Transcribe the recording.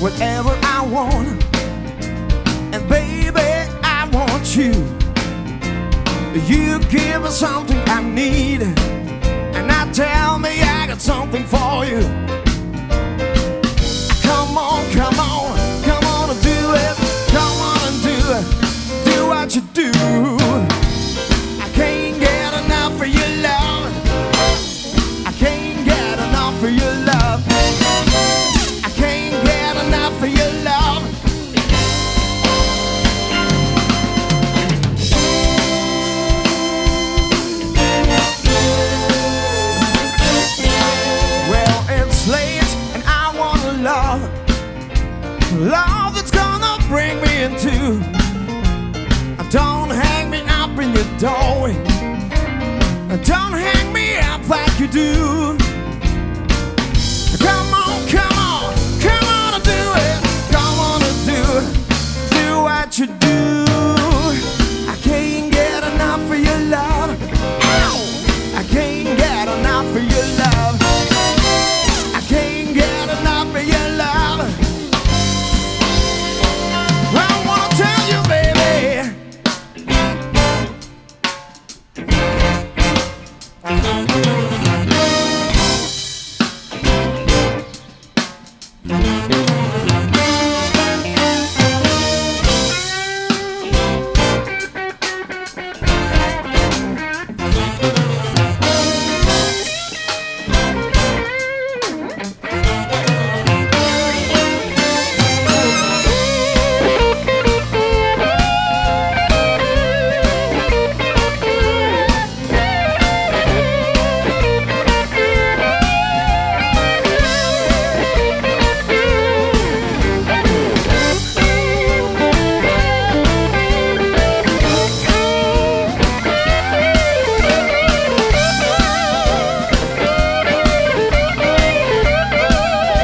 whatever I want. And baby, I want you. You give me something I need, and now tell me I got something for you. Come on, come on, come on and do it. Come on and do it. Do what you do. I can't get enough of your love. I can't get enough of your love. I can't get enough of your love. Well, it's late and I want love. Love that's gonna bring me into. Don't hang me up in your doorway. Don't hang me up like you do. Come on.